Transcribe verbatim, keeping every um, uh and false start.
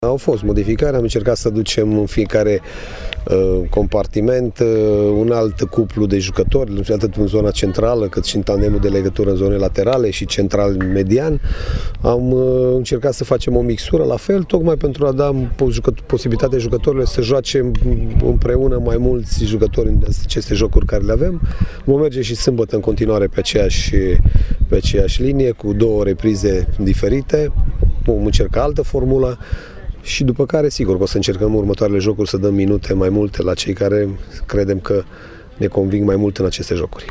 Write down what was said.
Au fost modificări, am încercat să ducem în fiecare uh, compartiment uh, un alt cuplu de jucători, atât în zona centrală, cât și în tandemul de legătură în zone laterale și central-median. Am uh, încercat să facem o mixură la fel, tocmai pentru a da posibilitatea jucătorilor să joace împreună mai mulți jucători în aceste jocuri care le avem. Vom merge și sâmbătă în continuare pe aceeași, pe aceeași linie, cu două reprize diferite. Vom încerca altă formulă. Și după care, sigur, că o să încercăm următoarele jocuri să dăm minute mai multe la cei care credem că ne conving mai mult în aceste jocuri.